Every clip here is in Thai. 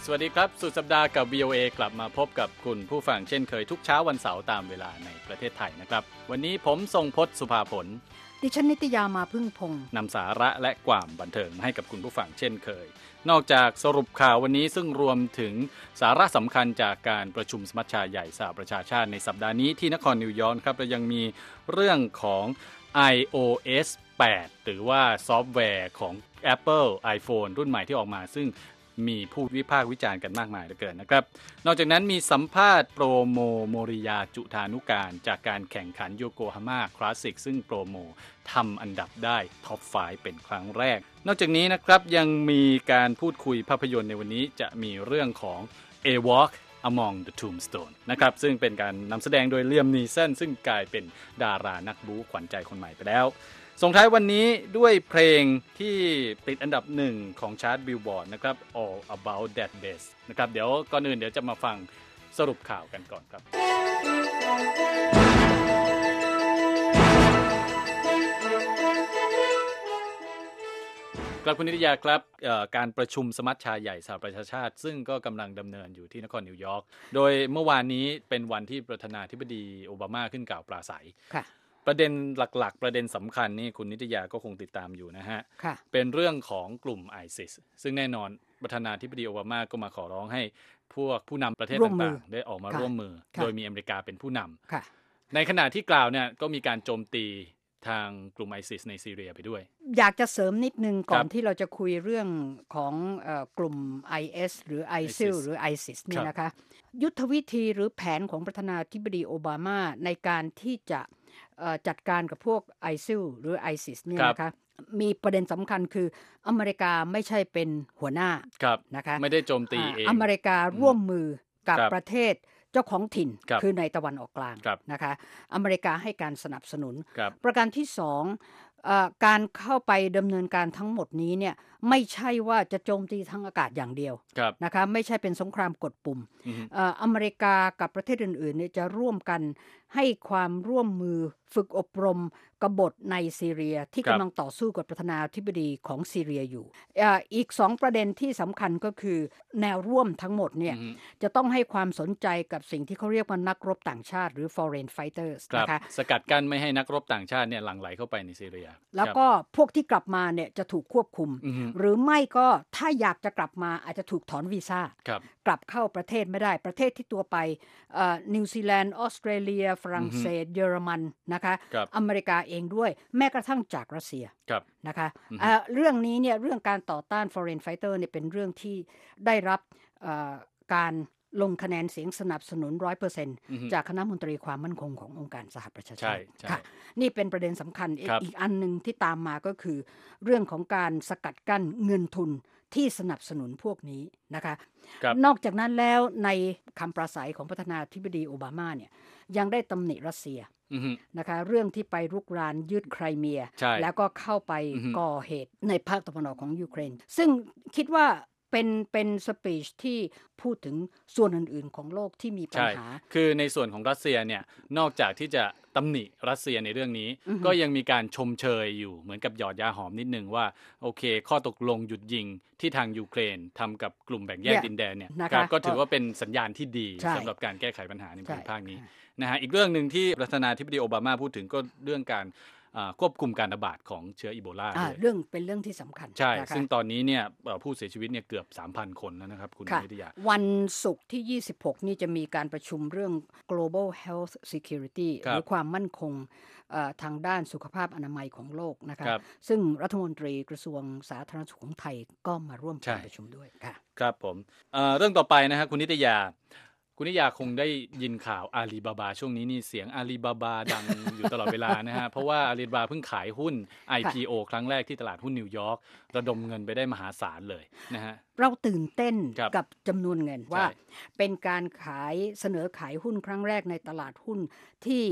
สวัสดีครับสุดสัปดาห์กับ VOA กลับมาพบกับคุณผู้ฟังเช่นเคยทุกเช้าวันเสาร์ตามเวลาในประเทศไทยนะครับวันนี้ผมทรงพจน์สุภาผลดิฉันนิตยามาพึ่งพงษ์นำสาระและความบันเทิงมาให้กับคุณผู้ฟังเช่นเคยนอกจากสรุปข่าววันนี้ซึ่งรวมถึงสาระสำคัญจากการประชุมสมัชชาใหญ่สหประชาชาติในสัปดาห์นี้ที่นครนิวยอร์กครับและยังมีเรื่องของ iOS 8 หรือว่าซอฟต์แวร์ของ Apple iPhone รุ่นใหม่ที่ออกมาซึ่งมีผู้วิพากษ์วิจารณ์กันมากมายเหลือเกินนะครับนอกจากนั้นมีสัมภาษณ์โปรโมโมริยาจุธานุการจากการแข่งขันโยโกฮาม่าคลาสสิกซึ่งโปรโมทำอันดับได้ท็อป 5 เป็นครั้งแรกนอกจากนี้นะครับยังมีการพูดคุยภาพยนตร์ในวันนี้จะมีเรื่องของ A Walk Among the Tombstone นะครับซึ่งเป็นการนำแสดงโดยเลียม นีสันซึ่งกลายเป็นดารานักบู๊ขวัญใจคนใหม่ไปแล้วส่งท้ายวันนี้ด้วยเพลงที่ติดอันดับ1ของชาร์ตบิลบอร์ดนะครับ All About That Bass นะครับเดี๋ยวก่อนอื่นเดี๋ยวจะมาฟังสรุปข่าวกันก่อนครับครับคุณนิตยาครับการประชุมสมัชชาใหญ่สหประชาชาติซึ่งก็กำลังดำเนินอยู่ที่นครนิวยอร์กโดยเมื่อวานนี้เป็นวันที่ประธานาธิบดีโอบามาขึ้นกล่าวปราศัยประเด็นหลักๆประเด็นสำคัญนี่คุณนิตยาก็คงติดตามอยู่นะฮะเป็นเรื่องของกลุ่ม ISIS ซึ่งแน่นอนประธานาธิบดีโอบามาก็มาขอร้องให้พวกผู้นำประเทศต่างๆได้ออกมาร่วมมือโดยมีอเมริกาเป็นผู้นำในขณะที่กล่าวเนี่ยก็มีการโจมตีทางกลุ่ม ISIS ในซีเรียไปด้วยอยากจะเสริมนิดนึงก่อนที่เราจะคุยเรื่องของกลุ่ม IS หรือ ISIL หรือ ISIS นี่นะคะยุทธวิธีหรือแผนของประธานาธิบดีโอบามาในการที่จะจัดการกับพวก ISIL หรือ ISIS เนี่ยนะคะมีประเด็นสำคัญคืออเมริกาไม่ใช่เป็นหัวหน้านะคะไม่ได้โจมตีเองอเมริการ่วมมือกับประเทศเจ้าของถิ่นคือในตะวันออกกลางนะคะอเมริกาให้การสนับสนุนประการที่2การเข้าไปดำเนินการทั้งหมดนี้เนี่ยไม่ใช่ว่าจะโจมตีทางอากาศอย่างเดียวนะคะไม่ใช่เป็นสงครามกดปุ่มอเมริกากับประเทศอื่นๆเนี่ยจะร่วมกันให้ความร่วมมือฝึกอบรมกบฏในซีเรียที่กำลังต่อสู้กับประธานาธิบดีของซีเรียอยู่อีก2ประเด็นที่สำคัญก็คือแนวร่วมทั้งหมดเนี่ยจะต้องให้ความสนใจกับสิ่งที่เขาเรียกว่านักรบต่างชาติหรือ foreign fighters นะคะสกัดกั้นไม่ให้นักรบต่างชาติเนี่ยหลั่งไหลเข้าไปในซีเรียแล้วก็พวกที่กลับมาเนี่ยจะถูกควบคุมหรือไม่ก็ถ้าอยากจะกลับมาอาจจะถูกถอนวีซ่ากลับเข้าประเทศไม่ได้ประเทศที่ตัวไปนิวซีแลนด์ออสเตรเลียฝรั่งเศสเยอรมันนะคะอเมริกาเองด้วยแม้กระทั่งจากรัสเซียนะคะเรื่องนี้เนี่ยเรื่องการต่อต้าน foreign fighter เนี่ยเป็นเรื่องที่ได้รับการลงคะแนนเสียงสนับสนุน 100% จากคณะมนตรีความมั่นคงขององค์การสหประชาชาติค่ะนี่เป็นประเด็นสำคัญอีกอันนึงที่ตามมาก็คือเรื่องของการสกัดกั้นเงินทุนที่สนับสนุนพวกนี้นะคะนอกจากนั้นแล้วในคำปราศัยของประธานาธิบดีโอบามาเนี่ยยังได้ตำหนิรัสเซียนะคะเรื่องที่ไปรุกรานยึดไครเมียแล้วก็เข้าไปก่อเหตุในภาคตะวันออกของยูเครนซึ่งคิดว่าเป็นสปีชที่พูดถึงส่วนอื่นๆของโลกที่มีปัญหาคือในส่วนของรัสเซียเนี่ยนอกจากที่จะตำหนิรัสเซียในเรื่องนี้ก็ยังมีการชมเชยอยู่เหมือนกับหยอดยาหอมนิดนึงว่าโอเคข้อตกลงหยุดยิงที่ทางยูเครนทำกับกลุ่มแบ่งแยกดินแดนเนี่ยก็ถือว่าเป็นสัญญาณที่ดีสำหรับการแก้ไขปัญหาในภูมิภาคนี้นะฮะอีกเรื่องนึงที่ประธานาธิบดีโอบามาพูดถึงก็เรื่องการควบคุมการระบาดของเชื้ออีโบลาเป็นเรื่องที่สำคัญใช่ซึ่งตอนนี้เนี่ยผู้เสียชีวิตเนี่ยเกือบ 3,000 คนแล้วนะครับคุณนิตยาวันศุกร์ที่26นี่จะมีการประชุมเรื่อง global health security หรือความมั่นคงทางด้านสุขภาพอนามัยของโลกนะคะซึ่งรัฐมนตรีกระทรวงสาธารณสุขของไทยก็มาร่วมการประชุมด้วยครับผมเรื่องต่อไปนะครับคุณนิตยาคงได้ยินข่าวอาลีบาบาช่วงนี้นี่เสียงอาลีบาบาดังอยู่ตลอดเวลานะฮะเพราะว่าอาลีบาบาเพิ่งขายหุ้น IPO ครั้งแรกที่ตลาดหุ้นนิวยอร์กระดมเงินไปได้มหาศาลเลยนะฮะเราตื่นเต้นกับจำนวนเงินว่าเป็นการเสนอขายหุ้นครั้งแรกในตลาดหุ้นที่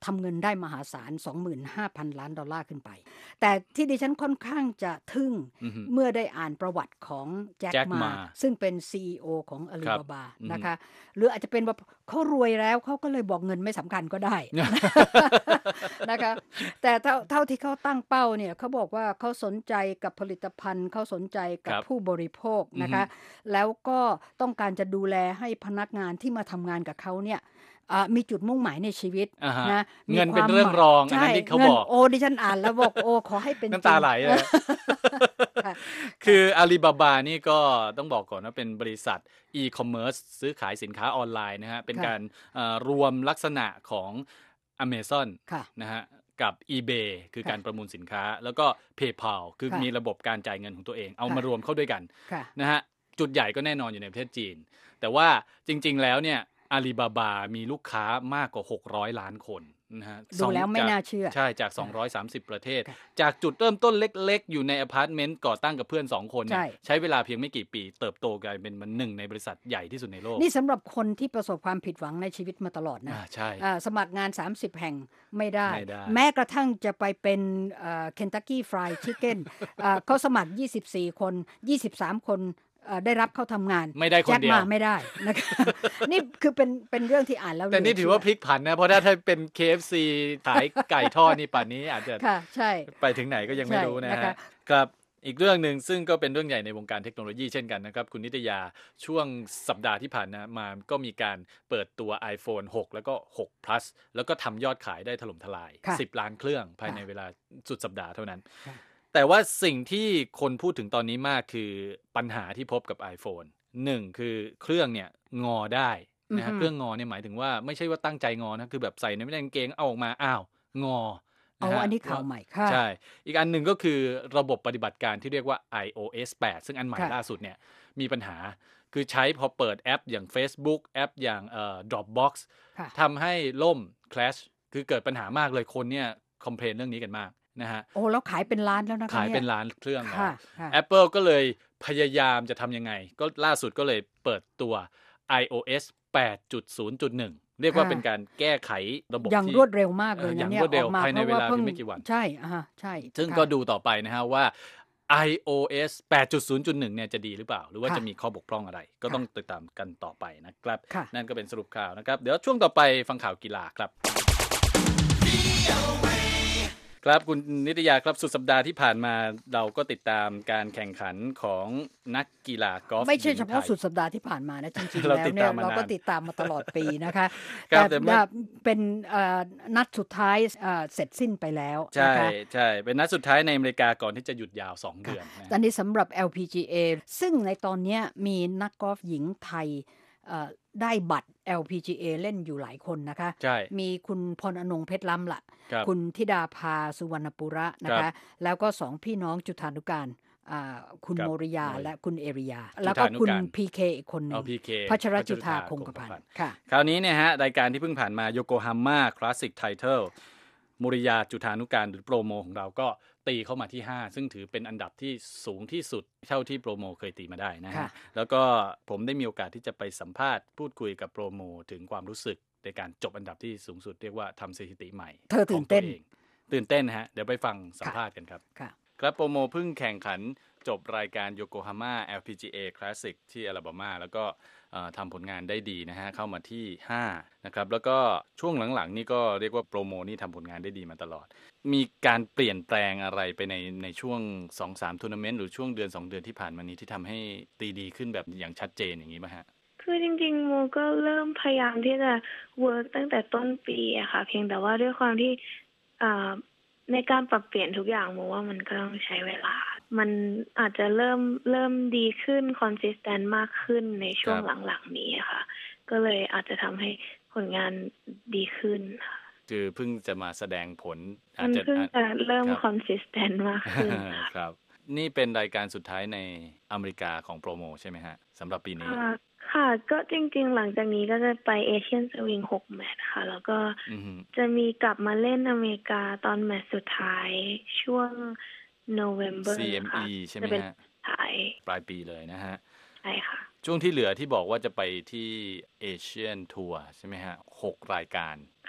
ทำเงินได้มหาศาล 25,000 ล้านดอลลาร์ขึ้นไปแต่ที่ดิฉันค่อนข้างจะทึ่งเมื่อได้อ่านประวัติของแจ็คมาซึ่งเป็น CEO ของ Alibaba นะคะหรืออาจจะเป็นว่าเขารวยแล้วเขาก็เลยบอกเงินไม่สำคัญก็ได้ นะคะแต่เท่าที่เขาตั้งเป้าเนี่ยเขาบอกว่าเขาสนใจกับผลิตภัณฑ์เขาสนใจกับผู้บริโภคนะคะแล้วก็ต้องการจะดูแลให้พนักงานที่มาทำงานกับเขาเนี่ยมีจุดมุ่งหมายในชีวิตนะเงินเป็นเรื่องรองอันนั้นที่เขาบอกดิฉันอ่านแล้วบอกขอให้เป็นน้ำตาไหลเลยคืออาลีบาบานี่ก็ต้องบอกก่อนว่าเป็นบริษัทอีคอมเมิร์ซซื้อขายสินค้าออนไลน์นะฮะเป็นการรวมลักษณะของ Amazon นะฮะกับ eBay คือการประมูลสินค้าแล้วก็ PayPal คือมีระบบการจ่ายเงินของตัวเองเอามารวมเข้าด้วยกันนะฮะจุดใหญ่ก็แน่นอนอยู่ในประเทศจีนแต่ว่าจริงๆแล้วเนี่ยอาลีบาบามีลูกค้ามากกว่า600ล้านคนนะฮะดูแล้วไม่น่าเชื่อใช่จาก230ประเทศจากจุดเริ่มต้นเล็กๆอยู่ในอพาร์ตเมนต์ก่อตั้งกับเพื่อน2คนเนี่ยใช้เวลาเพียงไม่กี่ปีเติบโตกลายเป็นหนึ่งในบริษัทใหญ่ที่สุดในโลกนี่สำหรับคนที่ประสบความผิดหวังในชีวิตมาตลอดนะใช่สมัครงาน30แห่งไม่ได้แม้กระทั่งจะไปเป็นKentucky Fried Chicken เขาสมัคร24คน23คนได้รับเข้าทำงานไม่ได้คนเดียวแจ็คมาไม่ได้นะคะนี่คือเป็นเรื่องที่อ่านแล้วแต่นี่ถือว่าพลิกผันนะเพราะถ้าเป็น KFC ขายไก่ทอดนี่ป่านนี้อาจจะใช่ไปถึงไหนก็ยังไม่รู้นะฮะครับอีกเรื่องนึงซึ่งก็เป็นเรื่องใหญ่ในวงการเทคโนโลยีเช่นกันนะครับคุณนิตยาช่วงสัปดาห์ที่ผ่านมาก็มีการเปิดตัว iPhone 6 แล้วก็6 Plus แล้วก็ทำยอดขายได้ถล่มทลาย10ล้านเครื่องภายในเวลาสุดสัปดาห์เท่านั้นแต่ว่าสิ่งที่คนพูดถึงตอนนี้มากคือปัญหาที่พบกับ iPhone 1คือเครื่องเนี่ยงอได้นะฮะเครื่องงอเนี่ยหมายถึงว่าไม่ใช่ว่าตั้งใจงอนะคือแบบใส่ในไม่ได้กางเกงเอาออกมาอ้าวงออันนี้ข่าวใหม่ค่ะใช่อีกอันหนึ่งก็คือระบบปฏิบัติการที่เรียกว่า iOS 8 ซึ่งอันใหม่ล่าสุดเนี่ยมีปัญหาคือใช้พอเปิดแอปอย่าง Facebook แอปอย่างDropbox ทำให้ล่ม crash คือเกิดปัญหามากเลยคนเนี่ยคอมเพลนเรื่องนี้กันมากนะฮะแล้วขายเป็นล้านแล้วนะคะขายเป็นล้านเครื่องแล้ว Apple ก็เลยพยายามจะทำยังไงก็ล่าสุดก็เลยเปิดตัว iOS 8.0.1 เรียกว่าเป็นการแก้ไขระบบอย่างรวดเร็วมากเลยนะเนี่ยออกมาภายในเวลาไม่กี่วันใช่ใช่ซึ่งก็ดูต่อไปนะฮะว่า iOS 8.0.1 เนี่ยจะดีหรือเปล่าหรือว่าจะมีข้อบกพร่องอะไรก็ต้องติดตามกันต่อไปนะครับนั่นก็เป็นสรุปข่าวนะครับเดี๋ยวช่วงต่อไปฟังข่าวกีฬาครับครับคุณนิตยาครับสุดสัปดาห์ที่ผ่านมาเราก็ติดตามการแข่งขันของนักกีฬากอล์ฟไม่ใช่เฉพาะสุดสัปดาห์ที่ผ่านมานะจริงๆแล้วเนี่ยเราก็ติดตามมาตลอดปีนะคะแต่เป็นนัดสุดท้ายเสร็จสิ้นไปแล้วนะคะใช่เป็นนัดสุดท้ายในอเมริกาก่อนที่จะหยุดยาว2เดือนตอนนี้สำหรับ LPGA ซึ่งในตอนนี้มีนักกอล์ฟหญิงไทยได้บัตร LPGA เล่นอยู่หลายคนนะคะมีคุณพรอนงค์เพชรล้ำล่ะคุณธิดาภาสุวรรณปุระนะคะแล้วก็2พี่น้องจุฑานุการคุณโมริยาและคุณเอริยาแล้วก็คุณ PK อีกคนนึงพัชรจุฑาคงกพันธ์ค่ะคราวนี้เนี่ยฮะรายการที่เพิ่งผ่านมาโยโกฮาม่าคลาสสิกไทเทิลโมริยาจุฑานุการหรือโปรโมของเราก็ตีเข้ามาที่5ซึ่งถือเป็นอันดับที่สูงที่สุดเท่าที่โปรโมเคยตีมาได้นะฮะแล้วก็ผมได้มีโอกาสที่จะไปสัมภาษณ์พูดคุยกับโปรโมถึงความรู้สึกในการจบอันดับที่สูงสุดเรียกว่าทำสถิติใหม่เธอตื่นเต้นฮะเดี๋ยวไปฟังสัมภาษณ์กันครับครับโปรโมเพิ่งแข่งขันจบรายการโยโกฮาม่า LPGA Classic ที่อลาบามาแล้วก็ทำผลงานได้ดีนะฮะเข้ามาที่5นะครับแล้วก็ช่วงหลังๆนี่ก็เรียกว่าโปรโมนี่ทำผลงานได้ดีมาตลอดมีการเปลี่ยนแปลงอะไรไปในช่วง 2-3 ทัวร์นาเมนต์หรือช่วงเดือน2เดือนที่ผ่านมานี้ที่ทำให้ตีดีขึ้นแบบอย่างชัดเจนอย่างนี้ไหมฮะคือจริงๆโมก็เริ่มพยายามที่จะเวิร์กตั้งแต่ต้นปีอะค่ะเพียงแต่ว่าด้วยความที่ในการปรับเปลี่ยนทุกอย่างโมว่ามันก็ต้องใช้เวลามันอาจจะเริ่มดีขึ้นคอนซิสแตนต์มากขึ้นในช่วงหลังๆนี้ค่ะก็เลยอาจจะทำให้ผลงานดีขึ้นค่ะคือเพิ่งจะมาแสดงผลอาจจะเพิ่งจะเริ่มคอนซิสแตนต์มากขึ้นครับนี่เป็นรายการสุดท้ายในอเมริกาของโปรโมใช่ไหมฮะสำหรับปีนี้ค่ะก็จริงๆหลังจากนี้ก็จะไปเอเชียนสวิง6แมตช์ค่ะแล้วก็จะมีกลับมาเล่นอเมริกาตอนแมตช์สุดท้ายช่วงNovember CME ใช่ไหมฮะปลายปีเลยนะฮะใช่ค่ะช่วงที่เหลือที่บอกว่าจะไปที่เอเชียนทัวร์ใช่ไหมฮะ6รายการค่ะ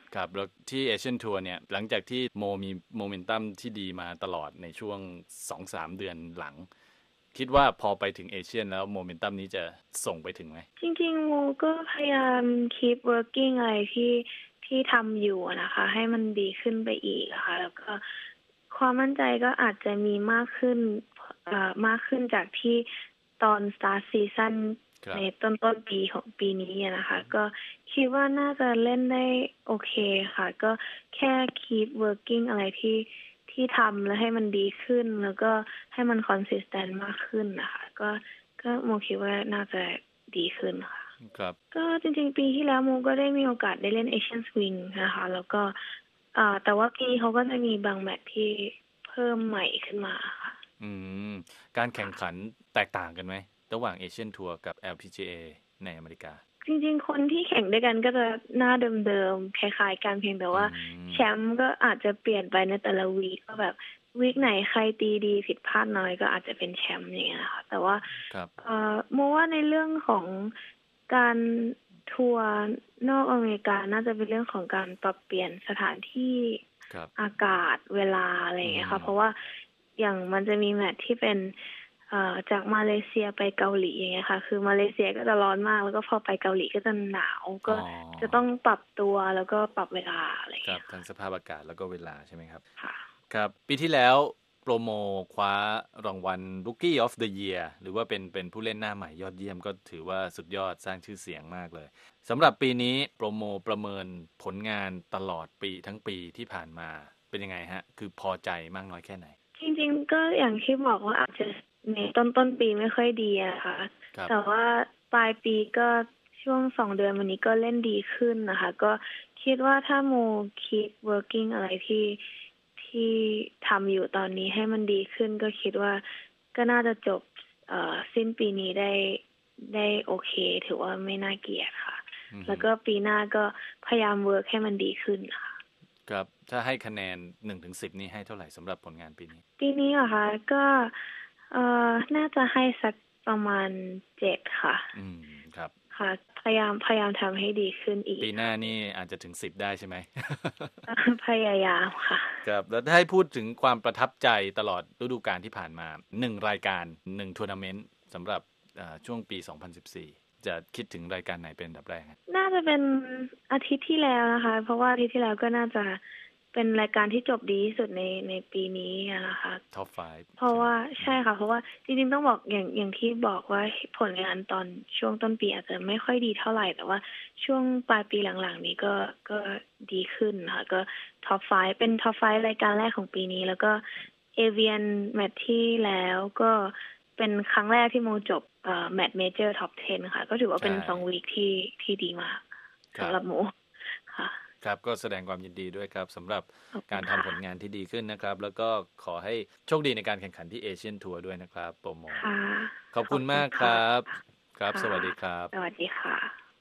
ครับแล้วที่เอเชียนทัวร์เนี่ยหลังจากที่โมมีโมเมนตัมที่ดีมาตลอดในช่วง 2-3 เดือนหลังคิดว่าพอไปถึงเอเชียนแล้วโมเมนตัมนี้จะส่งไปถึงไหมจริงๆโมก็พยายาม keep working อะไรที่ทำอยู่นะคะให้มันดีขึ้นไปอีกค่ะแล้วก็ความมั่นใจก็อาจจะมีมากขึ้นจากที่ตอน start season ในต้นปีของปีนี้นะคะก็คิดว่าน่าจะเล่นได้โอเคค่ะก็แค่ keep working อะไรที่ทำแล้วให้มันดีขึ้นแล้วก็ให้มัน consistent มากขึ้นนะคะก็โมคิดว่าน่าจะดีขึ้นค่ะครับก็จริงๆปีที่แล้วโมก็ได้มีโอกาสได้เล่น Asian Swing นะคะแล้วก็แต่ว่าปีนี้เขาก็จะมีบางแมตช์ที่เพิ่มใหม่ขึ้นมาค่ะการแข่งขันแตกต่างกันไหมระหว่าง Asian Tour กับ LPGA ในอเมริกาจริงๆคนที่แข่งด้วยกันก็จะหน้าเดิมๆคล้ายๆกันเพียงแต่ว่าแชมป์ก็อาจจะเปลี่ยนไปในแต่ละวีคก็แบบวีคไหนใครตีดีผิดพลาดน้อยก็อาจจะเป็นแชมป์อย่างเงี้ยค่ะแต่ว่าโมว่าในเรื่องของการทัวร์นอกอเมริกาน่าจะเป็นเรื่องของการปรับเปลี่ยนสถานที่อากาศเวลาอะไรอย่างเงี้ยค่ะเพราะว่าอย่างมันจะมีแมตช์ที่เป็นจากมาเลเซียไปเกาหลีอย่างเงี้ยค่ะคือมาเลเซียก็จะร้อนมากแล้วก็พอไปเกาหลีก็จะหนาวก็จะต้องปรับตัวแล้วก็ปรับเวลาอะไรอย่างเงี้ยทั้งสภาพอากาศแล้วก็เวลาใช่ไหมครับค่ะครับปีที่แล้วโปรโมคว้ารางวัล Rookie of the Year หรือว่าเป็นผู้เล่นหน้าใหม่ยอดเยี่ยมก็ถือว่าสุดยอดสร้างชื่อเสียงมากเลยสำหรับปีนี้โปรโมประเมินผลงานตลอดปีทั้งปีที่ผ่านมาเป็นยังไงฮะคือพอใจมากน้อยแค่ไหนจริงๆก็อย่างที่บอกว่าอาจจะในต้นปีไม่ค่อยดีอะค่ะแต่ว่าปลายปีก็ช่วง2เดือนวันนี้ก็เล่นดีขึ้นนะคะก็คิดว่าถ้าโม keep working อะไรที่ทำอยู่ตอนนี้ให้มันดีขึ้นก็คิดว่าก็น่าจะจบสิ้นปีนี้ได้โอเคถือว่าไม่น่าเกลียดค่ะแล้วก็ปีหน้าก็พยายามเวิร์คให้มันดีขึ้นค่ะครับถ้าให้คะแนน 1-10 นี่ให้เท่าไหร่สำหรับผลงานปีนี้เหรอคะก็น่าจะให้สักประมาณ7ค่ะครับค่ะพยายามทำให้ดีขึ้นอีกปีหน้านี่อาจจะถึง10ได้ใช่ไหมพยายามค่ะครับแล้วถ้าให้พูดถึงความประทับใจตลอดฤดูกาลที่ผ่านมา1รายการ1ทัวร์นาเมนต์สำหรับช่วงปี 2014จะคิดถึงรายการไหนเป็นอันดับแรกน่าจะเป็นอาทิตย์ที่แล้วนะคะเพราะว่าอาทิตย์ที่แล้วก็น่าจะเป็นรายการที่จบดีที่สุดในปีนี้นะคะ Top 5 เพราะว่าใช่ค่ะเพราะว่าจริงๆต้องบอกอย่างที่บอกว่าผลงานตอนช่วงต้นปีอาจจะไม่ค่อยดีเท่าไหร่แต่ว่าช่วงปลายปีหลังๆนี้ก็ดีขึ้นค่ะก็ Top 5เป็น Top 5รายการแรกของปีนี้แล้วก็เอเวียนแมตช์ที่แล้วก็เป็นครั้งแรกที่โมจบแมตช์เมเจอร์ Top 10ค่ะก็ถือว่าเป็น2วีคที่ดีมากสำหรับโมค่ะครับก็แสดงความยินดีด้วยครับสำหรับการทำผลงานที่ดีขึ้นนะครับแล้วก็ขอให้โชคดีในการแข่งขันที่เอเชียนทัวร์ด้วยนะครับโปรโมขอบคุณมากครับครับสวัสดีครับสวัสดีค่ะ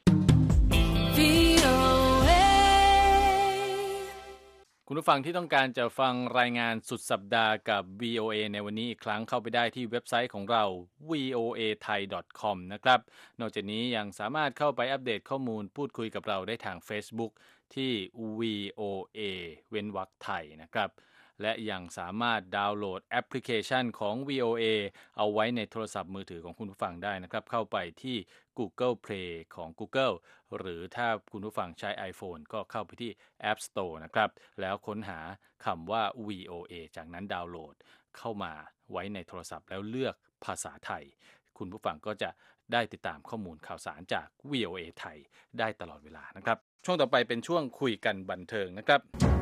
คุณผู้ฟังที่ต้องการจะฟังรายงานสุดสัปดาห์กับ VOA ในวันนี้อีกครั้งเข้าไปได้ที่เว็บไซต์ของเรา voathai.com นะครับนอกจากนี้ยังสามารถเข้าไปอัปเดตข้อมูลพูดคุยกับเราได้ทาง Facebook ที่ VOA เว้นวรรคไทยนะครับและยังสามารถดาวน์โหลดแอปพลิเคชันของ VOA เอาไว้ในโทรศัพท์มือถือของคุณผู้ฟังได้นะครับเข้าไปที่ Google Play ของ Google หรือถ้าคุณผู้ฟังใช้ iPhone ก็เข้าไปที่ App Store นะครับแล้วค้นหาคำว่า VOA จากนั้นดาวน์โหลดเข้ามาไว้ในโทรศัพท์แล้วเลือกภาษาไทยคุณผู้ฟังก็จะได้ติดตามข้อมูลข่าวสารจาก VOA ไทยได้ตลอดเวลานะครับช่วงต่อไปเป็นช่วงคุยกันบันเทิงนะครับ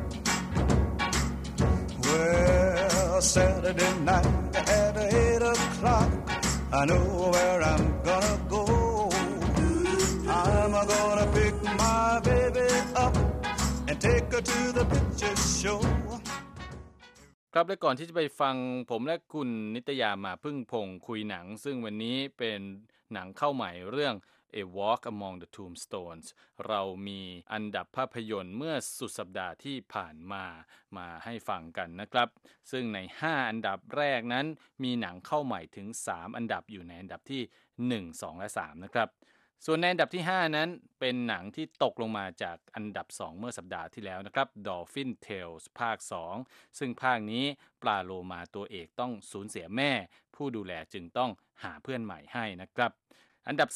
Well, Saturday night at 8 o'clock, I know where I'm gonna go. I'm gonna pick my baby up and take her to the picture show. ครับและก่อนที่จะไปฟังผมและคุณนิตยามาพึ่งพงคุยหนังซึ่งวันนี้เป็นหนังเข้าใหม่เรื่อง A Walk Among the Tombstones เรามีอันดับภาพยนตร์เมื่อสุดสัปดาห์ที่ผ่านมาให้ฟังกันนะครับซึ่งใน5อันดับแรกนั้นมีหนังเข้าใหม่ถึง3อันดับอยู่ในอันดับที่1 2และ3นะครับส่วนในอันดับที่5นั้นเป็นหนังที่ตกลงมาจากอันดับ2เมื่อสัปดาห์ที่แล้วนะครับ Dolphin Tales ภาค2ซึ่งภาคนี้ปลาโลมาตัวเอกต้องสูญเสียแม่ผู้ดูแลจึงต้องหาเพื่อนใหม่ให้นะครับอันดับ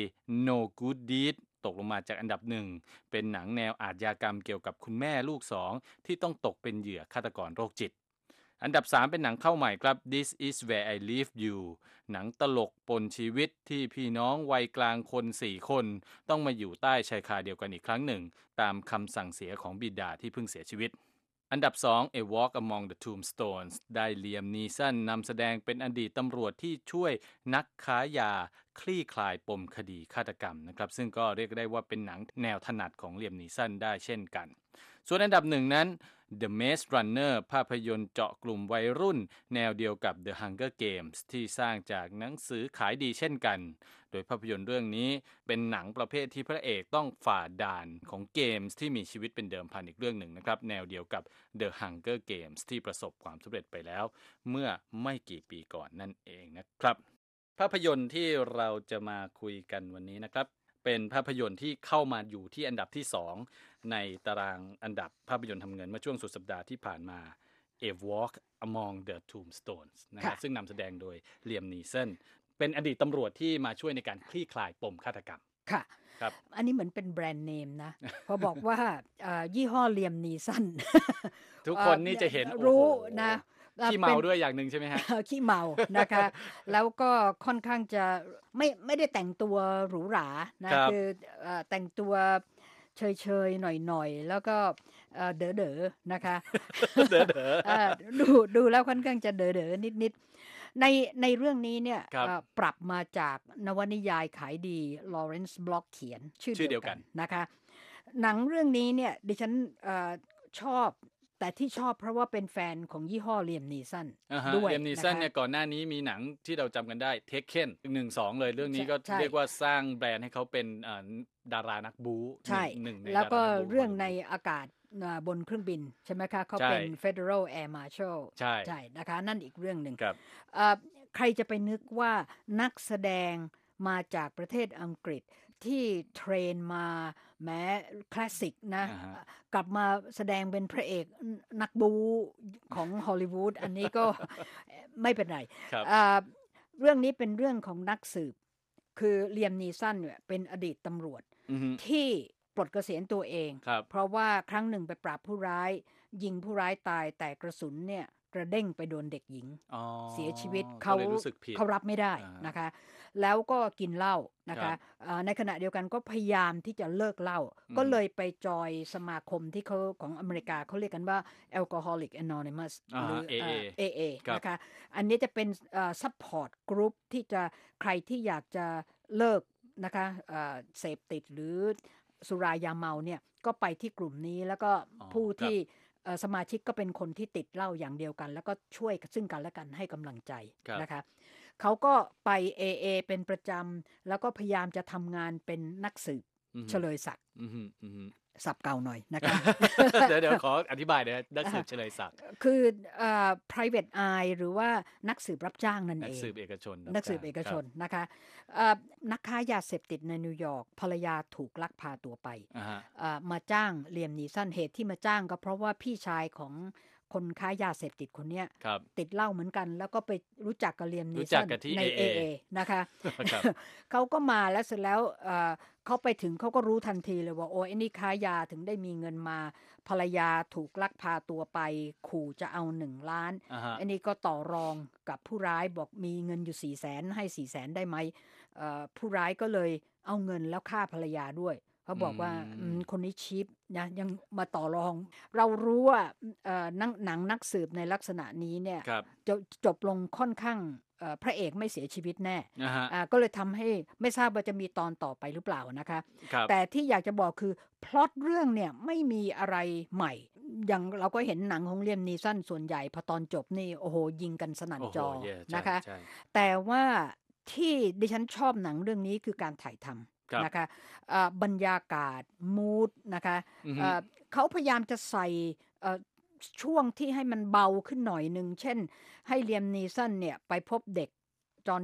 4 No Good Deed ตกลงมาจากอันดับ1เป็นหนังแนวอาชญากรรมเกี่ยวกับคุณแม่ลูก2ที่ต้องตกเป็นเหยื่อฆาตกรโรคจิตอันดับ3เป็นหนังเข้าใหม่ครับ This is where I leave you หนังตลกปนชีวิตที่พี่น้องวัยกลางคน4คนต้องมาอยู่ใต้ชายคาเดียวกันอีกครั้งหนึ่งตามคำสั่งเสียของบิดาที่เพิ่งเสียชีวิตอันดับ2 A Walk Among the Tombstones ได้เลียมนีสันนำแสดงเป็นอดีตตำรวจที่ช่วยนักค้ายาคลี่คลายปมคดีฆาตกรรมนะครับซึ่งก็เรียกได้ว่าเป็นหนังแนวถนัดของเลียมนีสันได้เช่นกันส่วนอันดับ1นั้น The Maze Runner ภาพยนตร์เจาะกลุ่มวัยรุ่นแนวเดียวกับ The Hunger Games ที่สร้างจากหนังสือขายดีเช่นกันโดยภาพยนตร์เรื่องนี้เป็นหนังประเภทที่พระเอกต้องฝ่าด่านของเกมส์ที่มีชีวิตเป็นเดิมพันอีกเรื่องหนึ่งนะครับแนวเดียวกับ The Hunger Games ที่ประสบความสำเร็จไปแล้วเมื่อไม่กี่ปีก่อนนั่นเองนะครับภาพยนตร์ที่เราจะมาคุยกันวันนี้นะครับเป็นภาพยนตร์ที่เข้ามาอยู่ที่อันดับที่2ในตารางอันดับภาพยนตร์ทำเงินเมื่อช่วงสุดสัปดาห์ที่ผ่านมา A Walk Among the Tombstones นะครับซึ่งนำแสดงโดยเลียมนีสันเป็นอดีตตำรวจที่มาช่วยในการคลี่คลายปมฆาตกรรมค่ะครับอันนี้เหมือนเป็นแบรนด์เนมนะ พอบอกว่ายี่ห้อเลียมนีสันทุกคนนี่จะเห็นรู้นะขี้เมาด้วยอย่างหนึ่งใช่ไหมฮะขี้เมานะคะแล้วก็ค่อนข้างจะไม่ได้แต่งตัวหรูหรานะคือแต่งตัวเฉยๆหน่อยๆแล้วก็เด๋อๆนะคะเด๋อดูแล้วค่อนข้างจะเด๋อๆนิดๆในเรื่องนี้เนี่ยปรับมาจากนวนิยายขายดีลอเรนซ์บล็อกเขียนชื่อเดียวกันนะคะหนังเรื่องนี้เนี่ยดิฉันชอบแต่ที่ชอบเพราะว่าเป็นแฟนของยี่ห้อเลียมนีสันด้วยเลียมนีสันเนี่ยก่อนหน้านี้มีหนังที่เราจำกันได้เทคเคน1-2เลยเรื่องนี้ก็เรียกว่าสร้างแบรนด์ให้เขาเป็นดารานักบู๊หนึ่งในแล้วก็เรื่องในอากาศบนเครื่องบินใช่ไหมคะเขาเป็น Federal Air Marshal ใช่นะคะนั่นอีกเรื่องหนึ่งใครจะไปนึกว่านักแสดงมาจากประเทศอังกฤษที่เทรนมาแม้คลาสสิกนะกลับมาแสดงเป็นพระเอกนักบู๊ของฮอลลีวูดอันนี้ก็ไม่เป็นไรเรื่องนี้เป็นเรื่องของนักสืบคือเลียมนีสันเนี่ยเป็นอดีตตำรวจที่ปลดเกษียณตัวเองเพราะว่าครั้งหนึ่งไปปราบผู้ร้ายยิงผู้ร้ายตายแต่กระสุนเนี่ยกระเด้งไปโดนเด็กหญิงเสียชีวิตเขารับไม่ได้นะคะแล้วก็กินเหล้านะคะในขณะเดียวกันก็พยายามที่จะเลิกเหล้าก็เลยไปจอยสมาคมที่เขาของอเมริกาเขาเรียกกันว่า Alcoholic Anonymous หรือ AA นะคะอันนี้จะเป็นsupport group ที่จะใครที่อยากจะเลิกนะคะเสพติดหรือสุรายาเมาเนี่ยก็ไปที่กลุ่มนี้แล้วก็ผู้ที่สมาชิกก็เป็นคนที่ติดเหล้าอย่างเดียวกันแล้วก็ช่วยซึ่งกันและกันให้กำลังใจนะคะเขาก็ไป AA เป็นประจำแล้วก็พยายามจะทำงานเป็นนักสืบเฉลยศักดิ์ศัพท์เก่าหน่อยนะคะเดี๋ยวขออธิบายนะนักสืบเฉลยศักดิ์คือprivate eye หรือว่านักสืบรับจ้างนั่นเองนักสืบเอกชนนะคะนักค้ายาเสพติดในนิวยอร์กภรรยาถูกลักพาตัวไปมาจ้างเลียมนีสันเหตุที่มาจ้างก็เพราะว่าพี่ชายของคนค้ายาเสพติดคนนี้ติดเหล้าเหมือนกันแล้วก็ไปรู้จักกับเลียมนีสันใน AA นะคะเขาก็มาแล้วเสร็จแล้วเขาไปถึงเขาก็รู้ทันทีเลยว่าโอ้ไอ้นี่ค้ายาถึงได้มีเงินมาภรรยาถูกลักพาตัวไปขู่จะเอา1 ล้านไอ้นี่ก็ต่อรองกับผู้ร้ายบอกมีเงินอยู่ 400,000 ให้ 400,000 ได้ไหมผู้ร้ายก็เลยเอาเงินแล้วฆ่าภรรยาด้วยเขาบอกว่าคนนี้ชีพนะยังมาต่อรองเรารู้ว่าหนังนักสืบในลักษณะนี้เนี่ยจบลงค่อนข้างพระเอกไม่เสียชีวิตแน่ก็เลยทำให้ไม่ทราบว่าจะมีตอนต่อไปหรือเปล่านะคะแต่ที่อยากจะบอกคือพล็อตเรื่องเนี่ยไม่มีอะไรใหม่อย่างเราก็เห็นหนังของเลียมนีสันส่วนใหญ่พอตอนจบนี่โอ้โหยิงกันสนั่นจอนะคะแต่ว่าที่ดิฉันชอบหนังเรื่องนี้คือการถ่ายทำนะคะบรรยากาศมูดนะคะเขาพยายามจะใส่ช่วงที่ให้มันเบาขึ้นหน่อยนึงเช่นให้เลียมนีสันเนี่ยไปพบเด็กจรจัด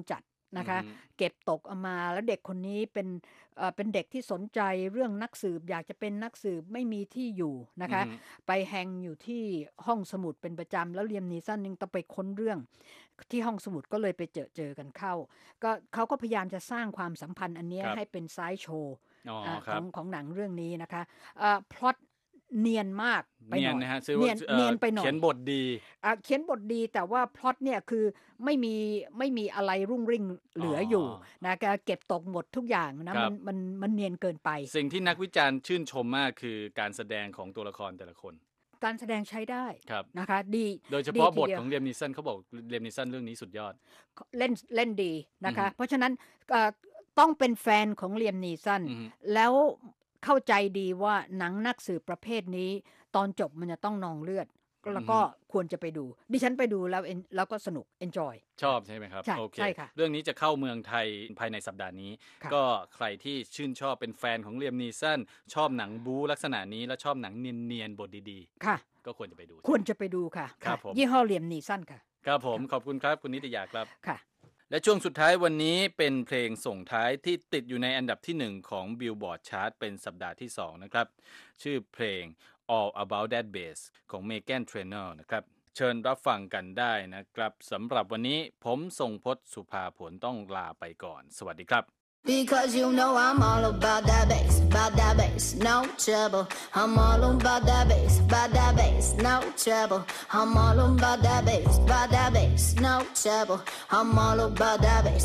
นะคะเก็บตกเอามาแล้วเด็กคนนี้เป็นเด็กที่สนใจเรื่องนักสืบอยากจะเป็นนักสืบไม่มีที่อยู่นะคะไปแฮงอยู่ที่ห้องสมุดเป็นประจำแล้วเลียมนีสันยังต้องไปค้นเรื่องที่ห้องสมุดก็เลยไปเจอกันเข้าก็เขาก็พยายามจะสร้างความสัมพันธ์อันนี้ให้เป็นไซด์โชว์ของหนังเรื่องนี้นะคะพล็อตเนียนมากไปหน่อยเนียนไปหน่อยเขียนบทดีแต่ว่าพล็อตเนี่ยคือไม่มีอะไรรุ่งริ่งเหลืออยู่นะเก็บตกหมดทุกอย่างนะมันเนียนเกินไปสิ่งที่นักวิจารณ์ชื่นชมมากคือการแสดงของตัวละครแต่ละคนการแสดงใช้ได้นะคะดีโดยเฉพาะบทของเลียมนีสันเขาบอกเลียมนีสันเรื่องนี้สุดยอดเล่นดีนะคะเพราะฉะนั้นต้องเป็นแฟนของเลียมนีสันแล้วเข้าใจดีว่าหนังนักสืบประเภทนี้ตอนจบมันจะต้องนองเลือดแล้วก็ควรจะไปดูดิฉันไปดูแล้วก็สนุก enjoy ชอบใช่ไหมครับโอเคใช่ค่ะเรื่องนี้จะเข้าเมืองไทยภายในสัปดาห์นี้ก็ใครที่ชื่นชอบเป็นแฟนของเลียมนีสันชอบหนังบู๊ลักษณะนี้และชอบหนังเนียนๆบทดีๆค่ะก็ควรจะไปดูค่ะยี่ห้อเลียมนีสันค่ะครับผมขอบคุณครับคุณนิตยาครับค่ะและช่วงสุดท้ายวันนี้เป็นเพลงส่งท้ายที่ติดอยู่ในอันดับที่1ของ Billboard Chart เป็นสัปดาห์ที่2นะครับชื่อเพลง All About That Bass ของ Meghan Trainor นะครับเชิญรับฟังกันได้นะครับสำหรับวันนี้ผมทรงพจน์สุภาผลต้องลาไปก่อนสวัสดีครับ Because you know I'm all about that bass, no trouble. I'm all about that bass, no trouble. I'm all about that bass, no trouble. I'm all about that bass,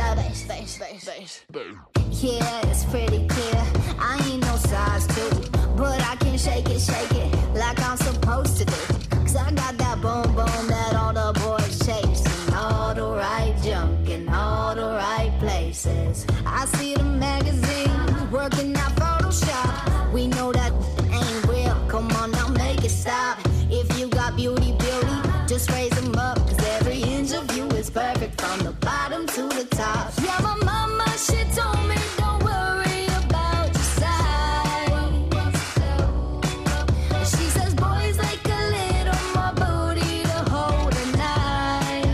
bass. Yeah, it's pretty clear. I ain't no size 2, but I can shake it like I'm supposed to do. 'Cause I got that boom that all the boys chase, and all the right junk in all the right places. I see the magazines working out Photoshop. We know that ain't real. Come on now, make it stop. If you got beauty, just raise them up. 'Cause every inch of you is perfect from the bottom to the top. Yeah, my mama, she told me don't worry about your size. She says boys like a little more booty to hold at night.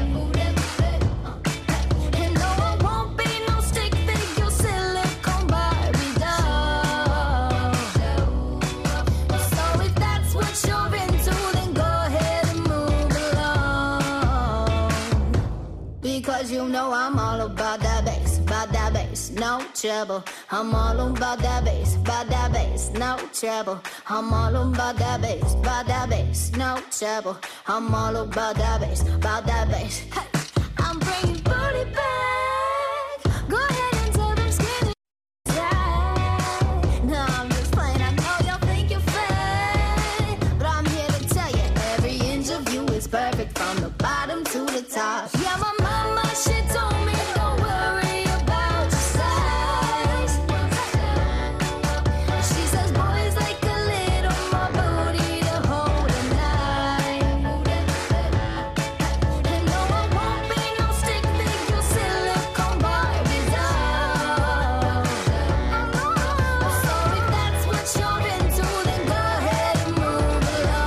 And no, I won't be no stick figure silicone Barbie doll. So if that's what you're into, then go ahead and move along. Because you know I'm all about that bass, no trouble. I'm all about that bass, no trouble. I'm all about that bass, no trouble. I'm all about that bass. Hey, I'm bringing booty back. Go ahead and tell them skinny tight. No, I'm just playing. I know y'all think you're fake, but I'm here to tell you every inch of you is perfect from the bottom to the top. Yeah, my mama, she told me don't worry about your size. She says boys like a little more booty to hold at night. And no, I won't be no stick figure silicone Barbie doll. So if that's what you're into, then go ahead and move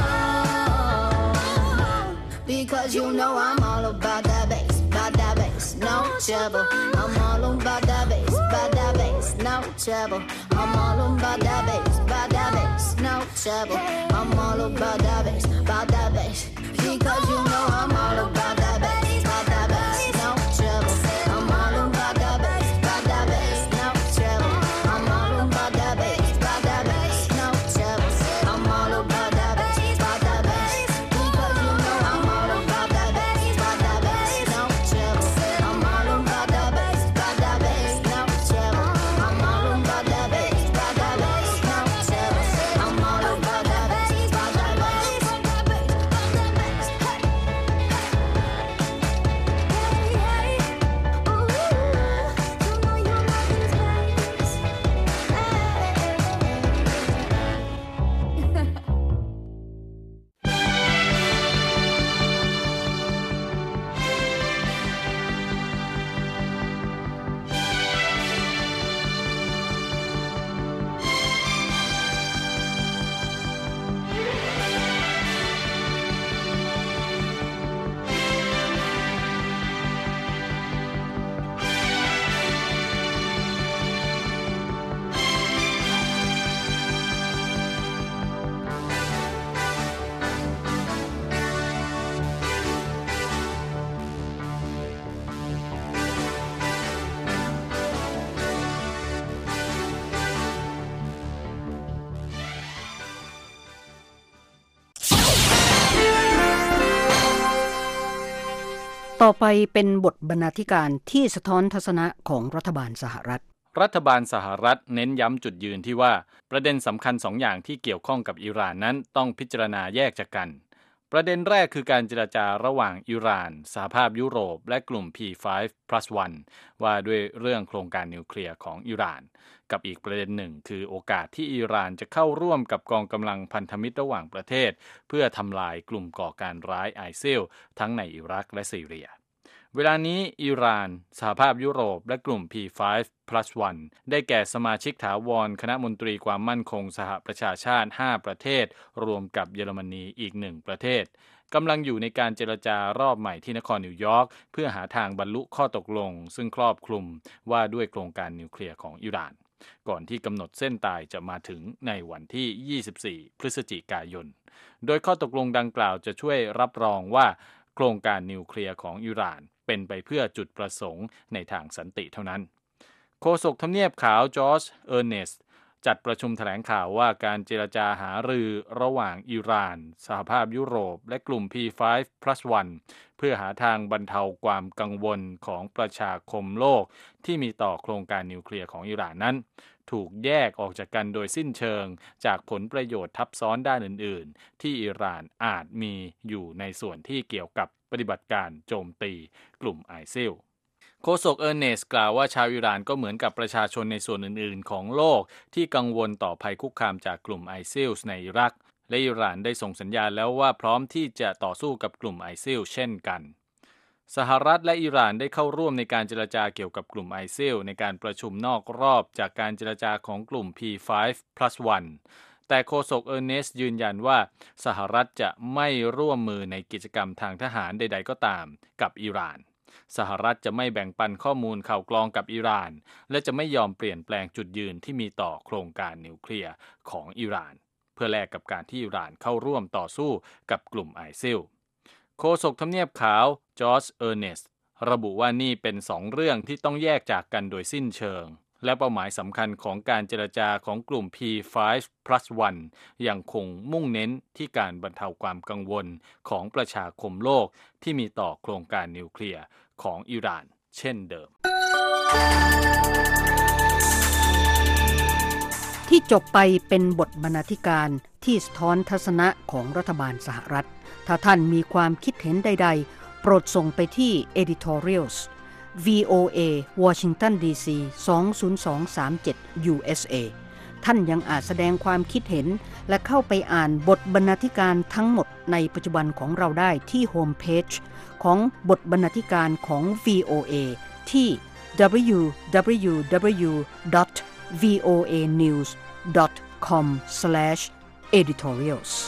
along. Because you know I'm all about that bass, no trouble. I'm all about that bass, no trouble. I'm all about that bass, no trouble. I'm all about that bass. Because you know I'm all about that bass, no trouble. I'm all about that bass, no trouble. I'm all about that bass, no trouble. I'm all about that bass, because you know I'm all about that bass, no trouble. I'm all about that bass, no trouble. I'm all about that bass, no trouble. I'm all about that bass, ต่อไปเป็นบทบรรณาธิการที่สะท้อนทัศนะของรัฐบาลสหรัฐรัฐบาลสหรัฐเน้นย้ำจุดยืนที่ว่าประเด็นสำคัญ2 อย่างที่เกี่ยวข้องกับอิหร่านนั้นต้องพิจารณาแยกจากกันประเด็นแรกคือการเจรจาระหว่างอิหร่านสหภาพยุโรปและกลุ่ม P5+1 ว่าด้วยเรื่องโครงการนิวเคลียร์ของอิหร่านกับอีกประเด็นหนึ่งคือโอกาสที่อิหร่านจะเข้าร่วมกับกองกำลังพันธมิตรระหว่างประเทศเพื่อทำลายกลุ่มก่อการร้ายไอซิลทั้งในอิรักและซีเรียเวลานี้อิหร่านสหภาพยุโรปและกลุ่ม P5+1 ได้แก่สมาชิกถาวรคณะมนตรีความมั่นคงสหประชาชาติ5ประเทศรวมกับเยอรมนีอีก1ประเทศกำลังอยู่ในการเจรจารอบใหม่ที่นครนิวยอร์กเพื่อหาทางบรรลุข้อตกลงซึ่งครอบคลุมว่าด้วยโครงการนิวเคลียร์ของอิหร่านก่อนที่กำหนดเส้นตายจะมาถึงในวันที่24พฤศจิกายนโดยข้อตกลงดังกล่าวจะช่วยรับรองว่าโครงการนิวเคลียร์ของอิหร่านเป็นไปเพื่อจุดประสงค์ในทางสันติเท่านั้นโฆษกทำเนียบขาวจอร์จเออร์เนสต์จัดประชุมแถลงข่าวว่าการเจรจาหารือระหว่างอิหร่านสหภาพยุโรปและกลุ่ม P5+1 เพื่อหาทางบรรเทาความกังวลของประชาคมโลกที่มีต่อโครงการนิวเคลียร์ของอิหร่านนั้นถูกแยกออกจากกันโดยสิ้นเชิงจากผลประโยชน์ทับซ้อนด้านอื่นๆที่อิหร่านอาจมีอยู่ในส่วนที่เกี่ยวกับปฏิบัติการโจมตีกลุ่มไอซิลโฆษกเออร์เนสต์กล่าวว่าชาวอิหร่านก็เหมือนกับประชาชนในส่วนอื่นๆของโลกที่กังวลต่อภัยคุกคามจากกลุ่มไอซิลในอิรักและอิหร่านได้ส่งสัญญาณแล้วว่าพร้อมที่จะต่อสู้กับกลุ่มไอซิลเช่นกันสหรัฐและอิหร่านได้เข้าร่วมในการเจรจาเกี่ยวกับกลุ่มไอซิลในการประชุมนอกรอบจากการเจรจาของกลุ่ม P5+1 แต่โฆษกเออร์เนสต์ยืนยันว่าสหรัฐจะไม่ร่วมมือในกิจกรรมทางทหารใดๆก็ตามกับอิหร่านสหรัฐจะไม่แบ่งปันข้อมูลข่าวกรองกับอิหร่านและจะไม่ยอมเปลี่ยนแปลงจุดยืนที่มีต่อโครงการนิวเคลียร์ของอิหร่านเพื่อแลกกับการที่อิหร่านเข้าร่วมต่อสู้กับกลุ่มไอซิลโฆษกทำเนียบขาวจอร์จเออร์เนสต์ระบุว่านี่เป็น2เรื่องที่ต้องแยกจากกันโดยสิ้นเชิงและเป้าหมายสำคัญของการเจรจาของกลุ่ม P5+1 ยังคงมุ่งเน้นที่การบรรเทาความกังวลของประชาคมโลกที่มีต่อโครงการนิวเคลียร์ของอิหร่านเช่นเดิมที่จบไปเป็นบทบรรณาธิการที่สะท้อนทัศนะของรัฐบาลสหรัฐถ้าท่านมีความคิดเห็นใดๆโปรดส่งไปที่ editorials VOA Washington DC 20237 USA ท่านยังอาจแสดงความคิดเห็นและเข้าไปอ่านบทบรรณาธิการทั้งหมดในปัจจุบันของเราได้ที่โฮมเพจของบทบรรณาธิการของ VOA ที่ www.voanews.com/editorials